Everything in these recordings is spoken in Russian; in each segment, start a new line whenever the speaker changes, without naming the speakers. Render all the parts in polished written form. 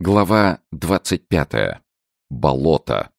Глава 25. Болото.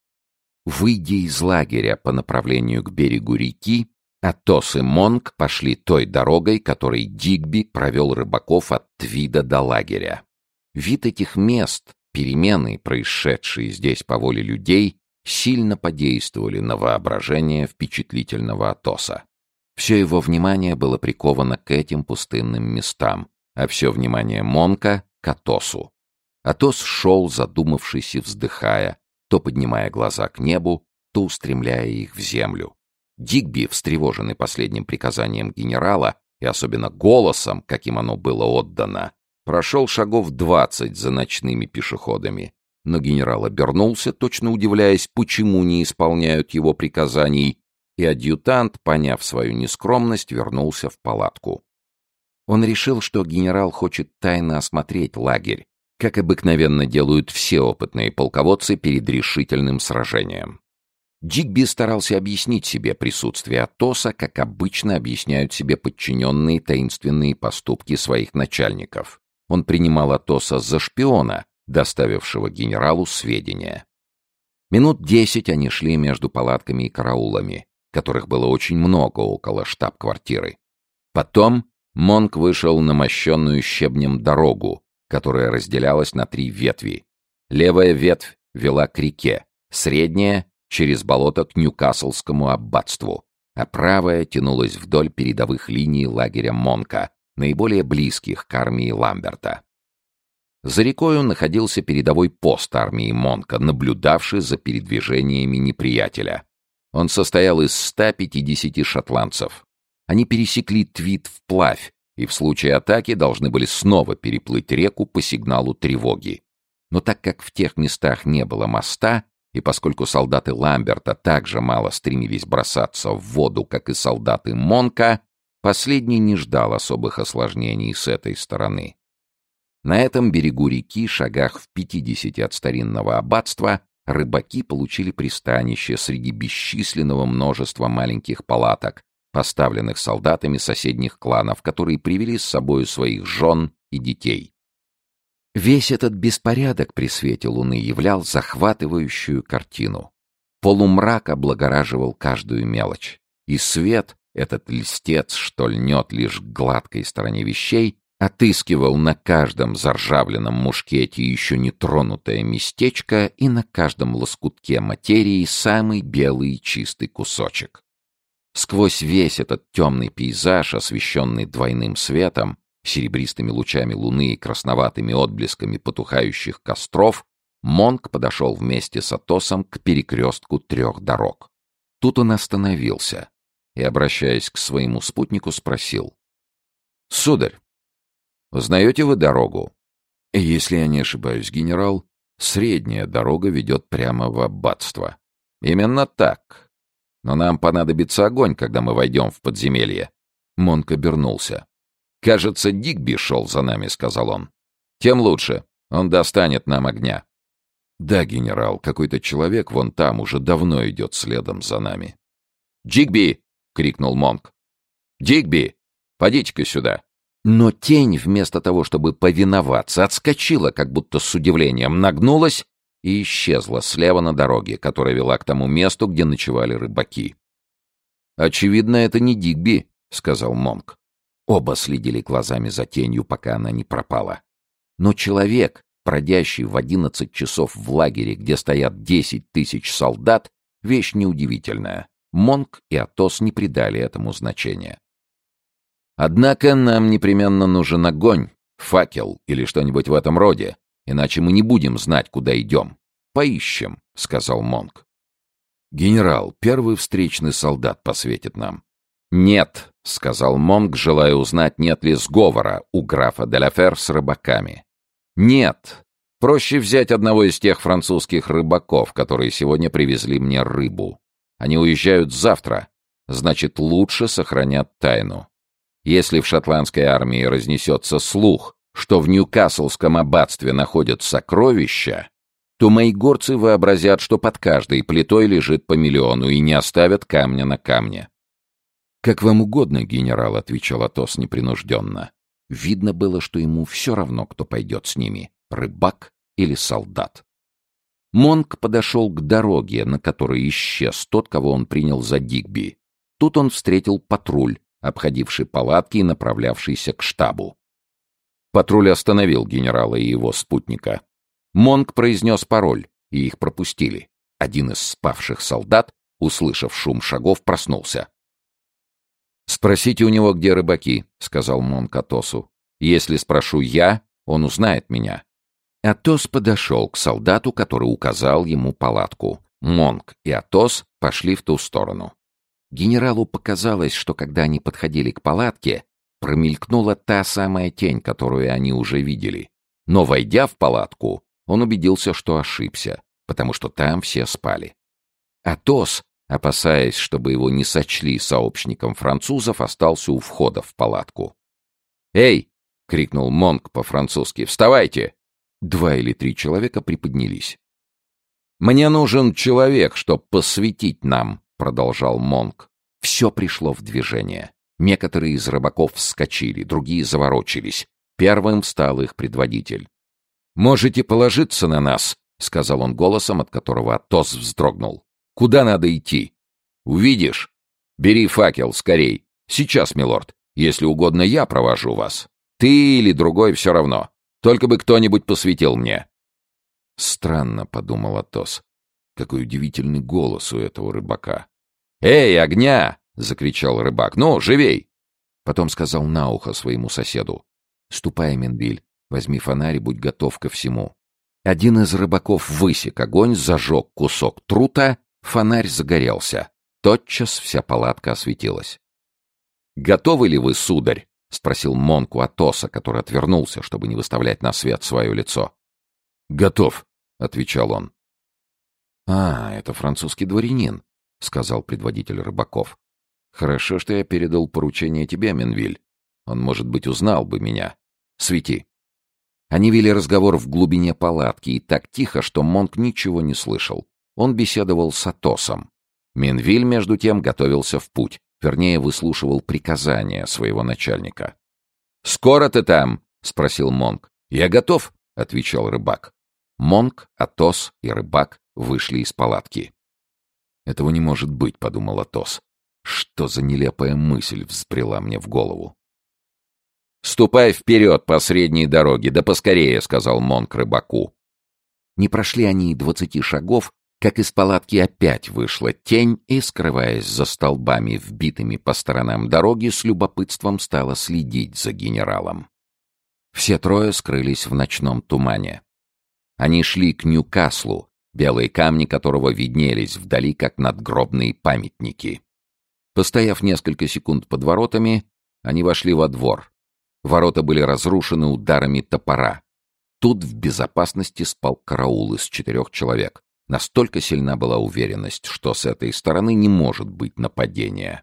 Выйдя из лагеря по направлению к берегу реки, Атос и Монк пошли той дорогой, которой Дигби провел рыбаков от Твида до лагеря. Вид этих мест, перемены, происшедшие здесь по воле людей, сильно подействовали на воображение впечатлительного Атоса. Все его внимание было приковано к этим пустынным местам, а все внимание Монка — к Атосу. Атос шел, задумавшись и вздыхая, то поднимая глаза к небу, то устремляя их в землю. Дигби, встревоженный последним приказанием генерала, и особенно голосом, каким оно было отдано, прошел шагов 20 за ночными пешеходами. Но генерал обернулся, точно удивляясь, почему не исполняют его приказаний, и адъютант, поняв свою нескромность, вернулся в палатку. Он решил, что генерал хочет тайно осмотреть лагерь, как обыкновенно делают все опытные полководцы перед решительным сражением. Дигби старался объяснить себе присутствие Атоса, как обычно объясняют себе подчиненные таинственные поступки своих начальников. Он принимал Атоса за шпиона, доставившего генералу сведения. Минут 10 они шли между палатками и караулами, которых было очень много около штаб-квартиры. Потом Монк вышел на мощенную щебнем дорогу, которая разделялась на 3 ветви. Левая ветвь вела к реке, средняя — через болото к Ньюкаслскому аббатству, а правая тянулась вдоль передовых линий лагеря Монка, наиболее близких к армии Ламберта. За рекою находился передовой пост армии Монка, наблюдавший за передвижениями неприятеля. Он состоял из 150 шотландцев. Они пересекли Твид вплавь, и в случае атаки должны были снова переплыть реку по сигналу тревоги. Но так как в тех местах не было моста, и поскольку солдаты Ламберта так же мало стремились бросаться в воду, как и солдаты Монка, последний не ждал особых осложнений с этой стороны. На этом берегу реки, шагах в 50 от старинного аббатства, рыбаки получили пристанище среди бесчисленного множества маленьких палаток, поставленных солдатами соседних кланов, которые привели с собою своих жен и детей. Весь этот беспорядок при свете луны являл захватывающую картину. Полумрак облагораживал каждую мелочь, и свет, этот льстец, что льнет лишь к гладкой стороне вещей, отыскивал на каждом заржавленном мушкете еще не тронутое местечко и на каждом лоскутке материи самый белый и чистый кусочек. Сквозь весь этот темный пейзаж, освещенный двойным светом, серебристыми лучами луны и красноватыми отблесками потухающих костров, Монк подошел вместе с Атосом к перекрестку 3 дорог. Тут он остановился и, обращаясь к своему спутнику, спросил: «Сударь, узнаете вы дорогу?» «Если я не ошибаюсь, генерал, средняя дорога ведет прямо в аббатство». «Именно так. Но нам понадобится огонь, когда мы войдем в подземелье». Монк обернулся. «Кажется, Дигби шел за нами», — сказал он. «Тем лучше. Он достанет нам огня». «Да, генерал, какой-то человек вон там уже давно идет следом за нами». «Дигби!» — крикнул Монк. «Дигби! Подите-ка сюда!» Но тень, вместо того, чтобы повиноваться, отскочила, как будто с удивлением нагнулась и исчезла слева на дороге, которая вела к тому месту, где ночевали рыбаки. «Очевидно, это не Дигби», — сказал Монк. Оба следили глазами за тенью, пока она не пропала. Но человек, бродящий в 11 часов в лагере, где стоят 10 тысяч солдат, вещь неудивительная. Монк и Атос не придали этому значения. «Однако нам непременно нужен огонь, факел или что-нибудь в этом роде, иначе мы не будем знать, куда идем. Поищем», — сказал Монк. «Генерал, первый встречный солдат посветит нам». «Нет», — сказал Монк, желая узнать, нет ли сговора у графа де ла Фер с рыбаками. «Нет. Проще взять одного из тех французских рыбаков, которые сегодня привезли мне рыбу. Они уезжают завтра, значит, лучше сохранят тайну. Если в шотландской армии разнесется слух, что в Ньюкаслском аббатстве находят сокровища, то мои горцы вообразят, что под каждой плитой лежит по миллиону и не оставят камня на камне». «Как вам угодно, генерал», — отвечал Атос непринужденно. Видно было, что ему все равно, кто пойдет с ними — рыбак или солдат. Монк подошел к дороге, на которой исчез тот, кого он принял за Дигби. Тут он встретил патруль, обходивший палатки и направлявшийся к штабу. Патруль остановил генерала и его спутника. Монк произнес пароль, и их пропустили. Один из спавших солдат, услышав шум шагов, проснулся. «Спросите у него, где рыбаки», — сказал Монк Атосу. «Если спрошу я, он узнает меня». Атос подошел к солдату, который указал ему палатку. Монк и Атос пошли в ту сторону. Генералу показалось, что когда они подходили к палатке, промелькнула та самая тень, которую они уже видели. Но, войдя в палатку, он убедился, что ошибся, потому что там все спали. Атос, опасаясь, чтобы его не сочли сообщником французов, остался у входа в палатку. «Эй!» — крикнул Монк по-французски. «Вставайте!» 2 или 3 человека приподнялись. «Мне нужен человек, чтобы посветить нам», — продолжал Монк. Все пришло в движение. Некоторые из рыбаков вскочили, другие заворочились. Первым встал их предводитель. «Можете положиться на нас», — сказал он голосом, от которого Атос вздрогнул. «Куда надо идти?» «Увидишь? Бери факел, скорей. Сейчас, милорд. Если угодно, я провожу вас. Ты или другой, все равно. Только бы кто-нибудь посветил мне». «Странно», — подумал Атос. «Какой удивительный голос у этого рыбака». «Эй, огня!» — закричал рыбак. «Ну, живей!» Потом сказал на ухо своему соседу. «Ступай, Менвиль, возьми фонарь и будь готов ко всему». Один из рыбаков высек огонь, зажег кусок трута, фонарь загорелся. Тотчас вся палатка осветилась. «Готовы ли вы, сударь?» — спросил Монк у Атоса, который отвернулся, чтобы не выставлять на свет свое лицо. «Готов», — отвечал он. «А, это французский дворянин», — сказал предводитель рыбаков. «Хорошо, что я передал поручение тебе, Менвиль. Он, может быть, узнал бы меня. Свети». Они вели разговор в глубине палатки и так тихо, что Монк ничего не слышал. Он беседовал с Атосом. Менвиль, между тем, готовился в путь, вернее, выслушивал приказания своего начальника. «Скоро ты там?» — спросил Монк. «Я готов», — отвечал рыбак. Монк, Атос и рыбак вышли из палатки. «Этого не может быть», — подумал Атос. «Что за нелепая мысль взбрела мне в голову?» «Ступай вперед по средней дороге, да поскорее», — сказал Монк рыбаку. Не прошли они и 20 шагов, как из палатки опять вышла тень и, скрываясь за столбами, вбитыми по сторонам дороги, с любопытством стала следить за генералом. Все трое скрылись в ночном тумане. Они шли к Ньюкаслу, белые камни которого виднелись вдали, как надгробные памятники. Постояв несколько секунд под воротами, они вошли во двор. Ворота были разрушены ударами топора. Тут в безопасности спал караул из 4 человек. Настолько сильна была уверенность, что с этой стороны не может быть нападения.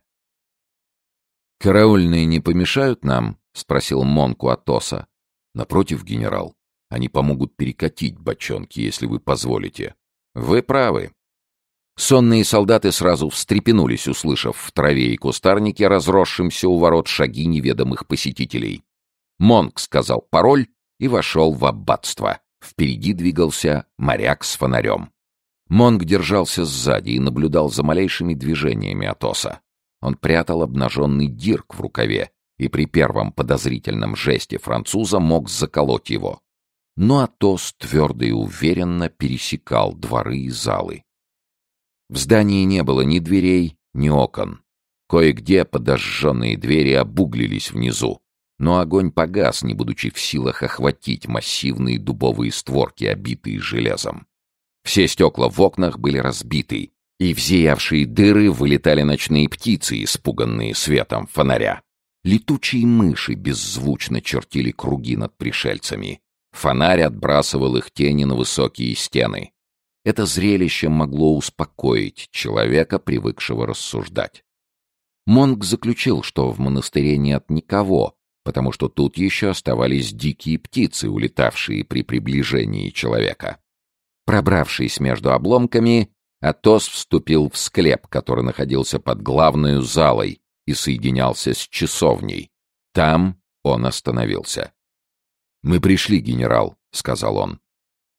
«Караульные не помешают нам?» — спросил Монк у Атоса. «Напротив, генерал, они помогут перекатить бочонки, если вы позволите». «Вы правы». Сонные солдаты сразу встрепенулись, услышав в траве и кустарнике, разросшимся у ворот, шаги неведомых посетителей. Монк сказал пароль и вошел в аббатство. Впереди двигался моряк с фонарем. Монк держался сзади и наблюдал за малейшими движениями Атоса. Он прятал обнаженный дирк в рукаве и при первом подозрительном жесте француза мог заколоть его. Но Атос твердо и уверенно пересекал дворы и залы. В здании не было ни дверей, ни окон. Кое-где подожженные двери обуглились внизу, но огонь погас, не будучи в силах охватить массивные дубовые створки, обитые железом. Все стекла в окнах были разбиты, и в зиявшие дыры вылетали ночные птицы, испуганные светом фонаря. Летучие мыши беззвучно чертили круги над пришельцами. Фонарь отбрасывал их тени на высокие стены. Это зрелище могло успокоить человека, привыкшего рассуждать. Монк заключил, что в монастыре нет никого, потому что тут еще оставались дикие птицы, улетавшие при приближении человека. Пробравшись между обломками, Атос вступил в склеп, который находился под главной залой и соединялся с часовней. Там он остановился. «Мы пришли, генерал», — сказал он.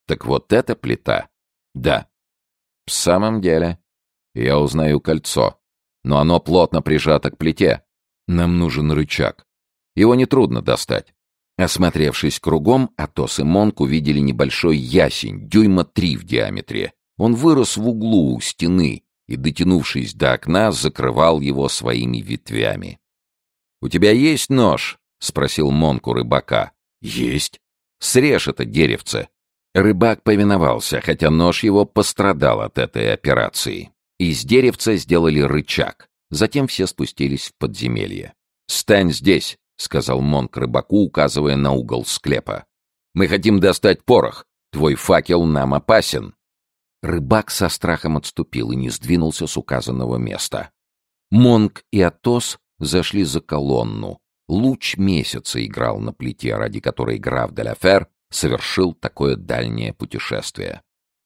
Так вот эта плита? Да. В самом деле. Я узнаю кольцо, но оно плотно прижато к плите. Нам нужен рычаг. Его нетрудно достать. Осмотревшись кругом, Атос и Монк увидели небольшой ясень, дюйма 3 в диаметре. Он вырос в углу у стены и, дотянувшись до окна, закрывал его своими ветвями. «У тебя есть нож?» — спросил Монк у рыбака. «Есть. Срежь это деревце». Рыбак повиновался, хотя нож его пострадал от этой операции. Из деревца сделали рычаг. Затем все спустились в подземелье. «Стань здесь», — сказал Монк рыбаку, указывая на угол склепа. «Мы хотим достать порох. Твой факел нам опасен». Рыбак со страхом отступил и не сдвинулся с указанного места. Монк и Атос зашли за колонну. Луч месяца играл на плите, ради которой граф де ла Фер совершил такое дальнее путешествие.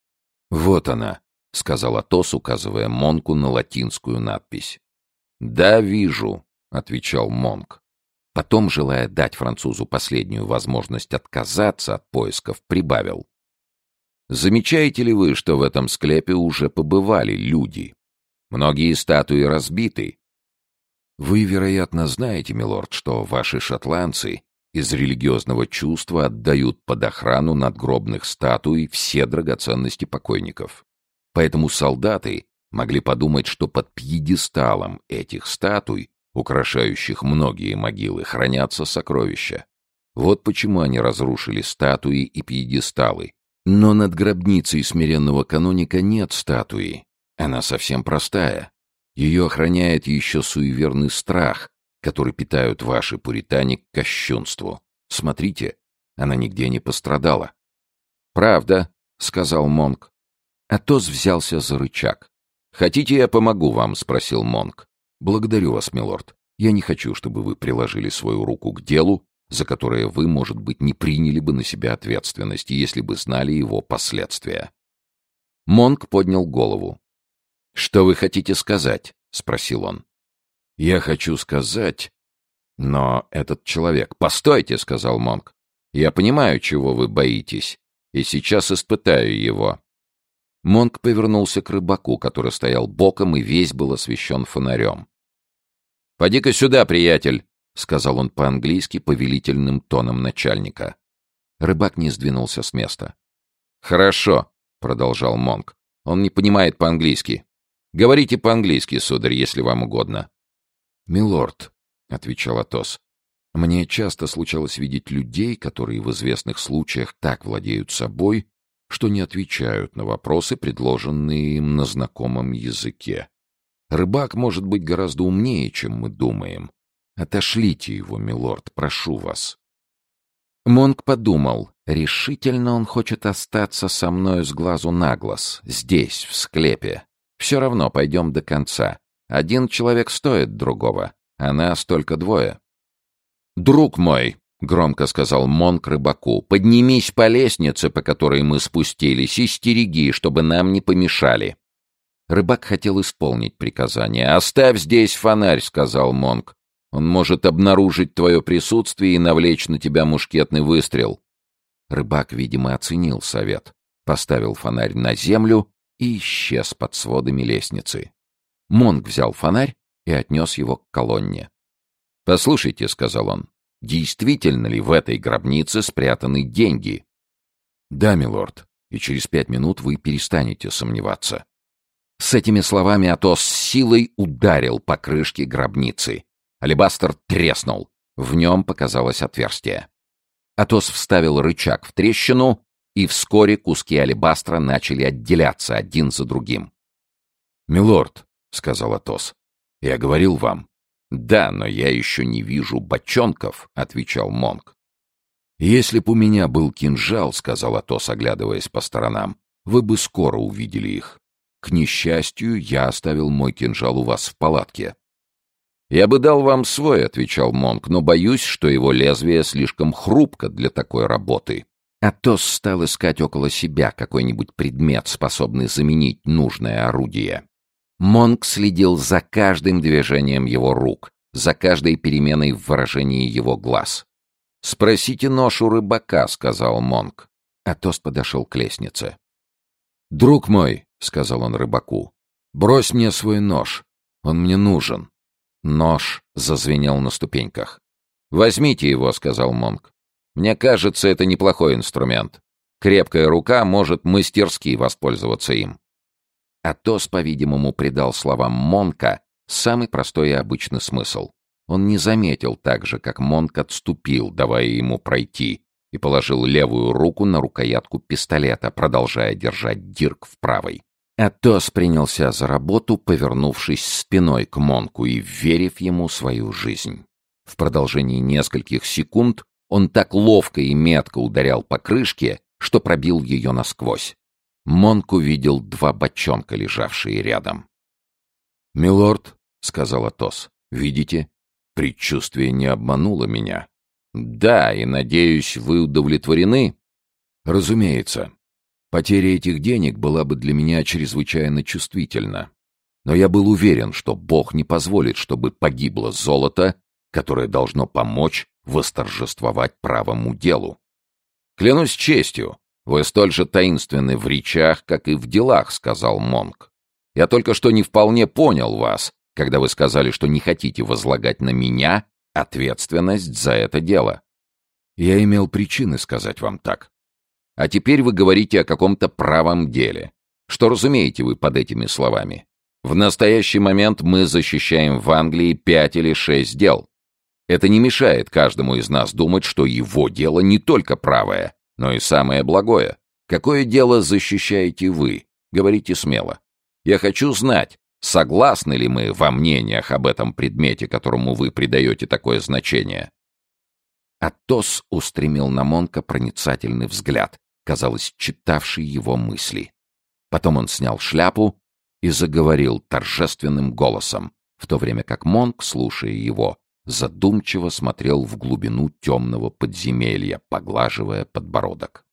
«Вот она», — сказал Атос, указывая Монку на латинскую надпись. «Да, вижу», — отвечал Монк. Потом, желая дать французу последнюю возможность отказаться от поисков, прибавил. «Замечаете ли вы, что в этом склепе уже побывали люди? Многие статуи разбиты. Вы, вероятно, знаете, милорд, что ваши шотландцы из религиозного чувства отдают под охрану надгробных статуй все драгоценности покойников. Поэтому солдаты могли подумать, что под пьедесталом этих статуй, украшающих многие могилы, хранятся сокровища. Вот почему они разрушили статуи и пьедесталы. Но над гробницей смиренного каноника нет статуи. Она совсем простая. Ее охраняет еще суеверный страх, который питают ваши пуритане к кощунству. Смотрите, она нигде не пострадала». «Правда», — сказал Монк. Атос взялся за рычаг. «Хотите, я помогу вам?» — спросил Монк. «Благодарю вас, милорд. Я не хочу, чтобы вы приложили свою руку к делу, за которое вы, может быть, не приняли бы на себя ответственность, если бы знали его последствия». Монк поднял голову. «Что вы хотите сказать?» — спросил он. «Я хочу сказать...» «Но этот человек...» «Постойте!» — сказал Монк. «Я понимаю, чего вы боитесь, и сейчас испытаю его». Монк повернулся к рыбаку, который стоял боком и весь был освещен фонарем. «Поди-ка сюда, приятель!» — сказал он по-английски повелительным тоном начальника. Рыбак не сдвинулся с места. «Хорошо», — продолжал Монк. «Он не понимает по-английски. Говорите по-английски, сударь, если вам угодно». «Милорд», — отвечал Атос, — «мне часто случалось видеть людей, которые в известных случаях так владеют собой, что не отвечают на вопросы, предложенные им на знакомом языке. Рыбак может быть гораздо умнее, чем мы думаем. Отошлите его, милорд, прошу вас». Монк подумал, решительно он хочет остаться со мною с глазу на глаз, здесь, в склепе. Все равно пойдем до конца. Один человек стоит другого, а нас только двое. «Друг мой», — громко сказал Монк рыбаку, — «поднимись по лестнице, по которой мы спустились, и стереги, чтобы нам не помешали». Рыбак хотел исполнить приказание. «Оставь здесь фонарь», — сказал Монк. «Он может обнаружить твое присутствие и навлечь на тебя мушкетный выстрел». Рыбак, видимо, оценил совет, поставил фонарь на землю и исчез под сводами лестницы. Монк взял фонарь и отнес его к колонне. «Послушайте», — сказал он, — «действительно ли в этой гробнице спрятаны деньги?» «Да, милорд, и через 5 минут вы перестанете сомневаться». С этими словами Атос с силой ударил по крышке гробницы. Алебастр треснул. В нем показалось отверстие. Атос вставил рычаг в трещину, и вскоре куски алебастра начали отделяться один за другим. «Милорд», — сказал Атос, — «я говорил вам». «Да, но я еще не вижу бочонков», — отвечал Монк. «Если б у меня был кинжал», — сказал Атос, оглядываясь по сторонам, — «вы бы скоро увидели их. К несчастью, я оставил мой кинжал у вас в палатке». «Я бы дал вам свой», — отвечал Монк, — «но боюсь, что его лезвие слишком хрупко для такой работы». Атос стал искать около себя какой-нибудь предмет, способный заменить нужное орудие. Монк следил за каждым движением его рук, за каждой переменой в выражении его глаз. «Спросите нож у рыбака», — сказал Монк. Атос подошел к лестнице. «Друг мой», — сказал он рыбаку, — «брось мне свой нож. Он мне нужен». Нож зазвенел на ступеньках. «Возьмите его», — сказал Монк. «Мне кажется, это неплохой инструмент. Крепкая рука может мастерски воспользоваться им». Атос, по-видимому, придал словам Монка самый простой и обычный смысл. Он не заметил так же, как Монк отступил, давая ему пройти, и положил левую руку на рукоятку пистолета, продолжая держать дирк в правой. Атос принялся за работу, повернувшись спиной к Монку и верив ему свою жизнь. В продолжении нескольких секунд он так ловко и метко ударял по крышке, что пробил ее насквозь. Монк увидел два бочонка, лежавшие рядом. «Милорд», — сказал Атос, — «видите, предчувствие не обмануло меня». «Да, и, надеюсь, вы удовлетворены?» «Разумеется. Потеря этих денег была бы для меня чрезвычайно чувствительна. Но я был уверен, что Бог не позволит, чтобы погибло золото, которое должно помочь восторжествовать правому делу». «Клянусь честью, вы столь же таинственны в речах, как и в делах», — сказал Монк. «Я только что не вполне понял вас, когда вы сказали, что не хотите возлагать на меня ответственность за это дело». «Я имел причины сказать вам так». «А теперь вы говорите о каком-то правом деле. Что разумеете вы под этими словами? В настоящий момент мы защищаем в Англии 5 или 6 дел. Это не мешает каждому из нас думать, что его дело не только правое, но и самое благое. Какое дело защищаете вы? Говорите смело. Я хочу знать, согласны ли мы во мнениях об этом предмете, которому вы придаете такое значение?» Атос устремил на Монка проницательный взгляд, казалось, читавший его мысли. Потом он снял шляпу и заговорил торжественным голосом, в то время как Монк, слушая его, задумчиво смотрел в глубину темного подземелья, поглаживая подбородок.